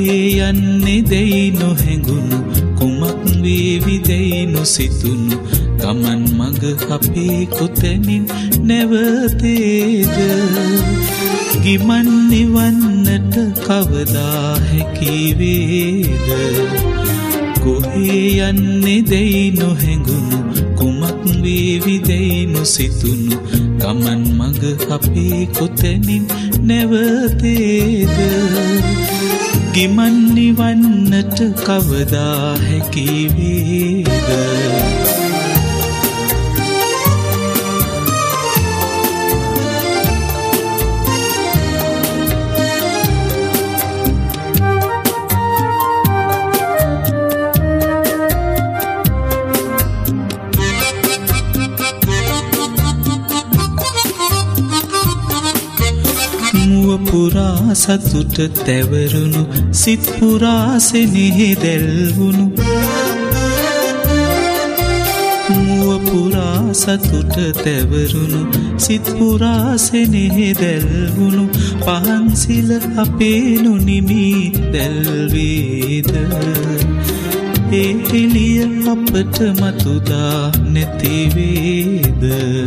කොහේ යන්නේ දෙයි නොහැඟුණු කුමක් වේවි දෙයි නොසිතුණු ගමන් මඟ අපේ කොතැනින් නැවතේද ගිමන් නිවන්නට කවදා හැකි වේද කොහේ යන්නේ දෙයි නොහැඟුණු කුමක් වේවි දෙයි නොසිතුණු ගමන් මඟ අපේ කොතැනින් නැවතේද ගිමන් නිවන්නට කවදා හැකි වේද පුරා සතුට තැවරුණු සිත් පුරා සෙනෙහි දැල්වුණු මුව පුරා සතුට තැවරුණු සිත් පුරා සෙනෙහි දැල්වුණු පහන්සිල අපේ නොනිමි දැල්වේද ඒ එළිය අපට මතුදා නැතිවේද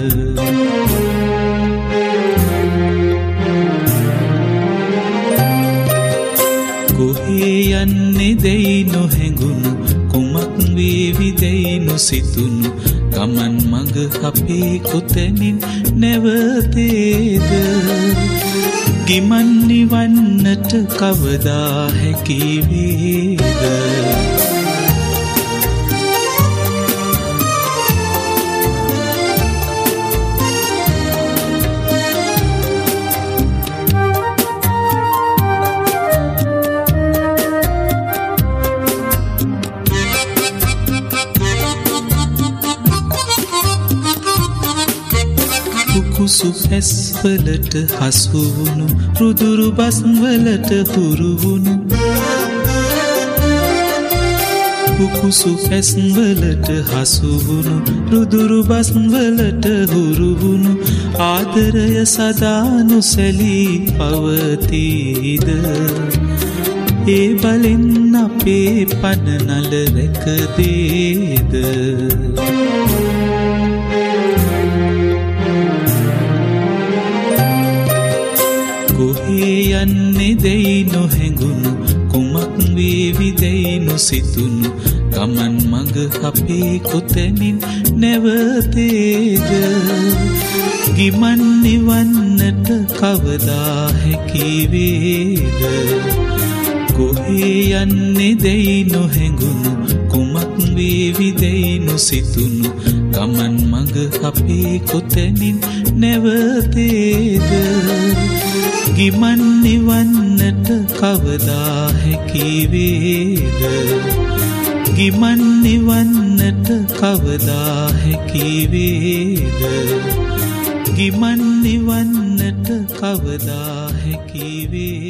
කොහේ යන්නේ දෙයි නොහැඟුණු කුමක් වේවි දෙයි නොසිතුණු ගමන් මඟ අපේ කොතැනින් නැවතේද ගිමන් නිවන්නට කවදා හැකි වේද කුසු ඇස්වලට හසුවුණු රුදුරු බස්වලට හුරුවුණු කුසු ඇස්වලට හසුවුණු රුදුරු බස්වලට හුරුවුණු ආදරය සදා නොසැලී පවතීද ඒ බලෙන් අපේ පනනල රැකදේද කොහේ යන්නේ දෙයි නොහැඟුණු කුමක් වේවි දෙයි නොසිතුණු ගමන් මඟ අපේ කොතැනින් නැවතේද ගිමන් නිවන්නට කවදා හැකි වේද කොහේ යන්නේ දෙයි නොහැඟුණු කුමක් වේවි දෙයි නොසිතුණු ගමන් මඟ අපේ කොතැනින් නැවතේද ගිමන් නිවන්නට කවදා හැකි වේද ගිමන් නිවන්නට කවදා හැකි වේද ගිමන් නිවන්නට කවදා හැකි වේද